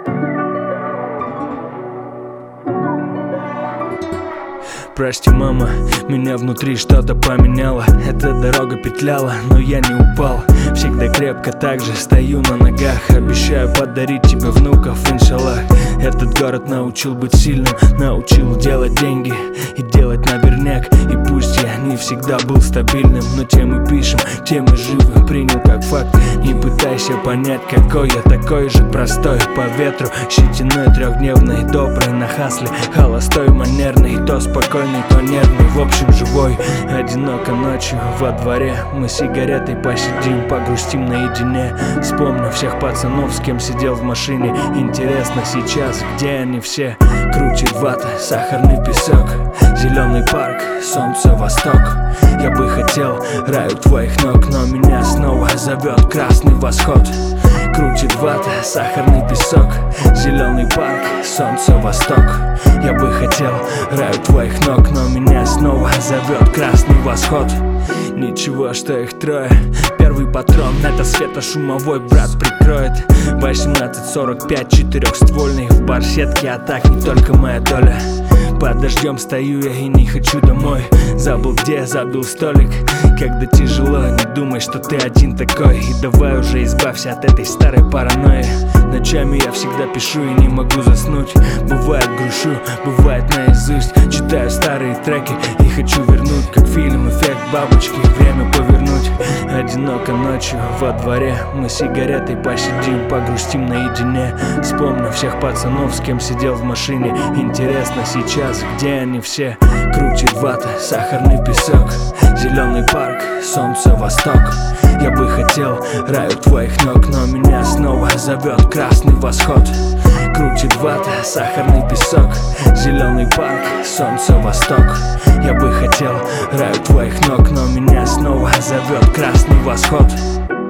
Прости, мама, меня внутри что-то поменяло. Эта дорога петляла, но я не упал. Всегда крепко так же стою на ногах. Обещаю подарить тебе внуков, иншаллах. Этот город научил быть сильным, научил делать деньги и делать наверняк. И пусть я не всегда был стабильным, но тем и пишем, тем и живы, принял как факт. Не пытайся понять, какой я такой же простой. По ветру, щетиной трехдневной, добрый на хасле, холостой, манерный, то спокойный, то нервный, в общем живой. Одиноко ночью во дворе мы сигаретой посидим, погрустим наедине. Вспомню всех пацанов, с кем сидел в машине. Интересно сейчас, где они все? Крутит вата, сахарный песок, зеленый парк, солнце восток. Я бы хотел рай у твоих ног, но меня снова зовет красный восход. Крутит вата, сахарный песок, зеленый парк, солнце восток. Я бы хотел рай у твоих ног, но меня снова зовет красный восход. Ничего, что их трое. Первый патрон, это светошумовой, брат прикроет. 18:45, четырехствольный, в барсетке атак не только моя доля. Под дождем стою я и не хочу домой. Забыл где, забил столик. Когда тяжело, не думай, что ты один такой. И давай уже избавься от этой старой паранойи. Ночами я всегда пишу и не могу заснуть. Бывает грушу, бывает наизусть. Читаю старые треки и хочу вернуть, как фильм «Эффект бабочки», время повернуть. Одиноко ночью во дворе мы сигаретой посидим, погрустим наедине. Вспомню всех пацанов, с кем сидел в машине. Интересно сейчас, где они все? Крутит вата, сахарный песок, зеленый парк, солнце восток. Я бы хотел рай у твоих ног, но меня снова зовет красный восход. Крутит вата, сахарный песок, зеленый парк, солнце восток. Я бы хотел рай у твоих ног, но меня снова зовет красный восход.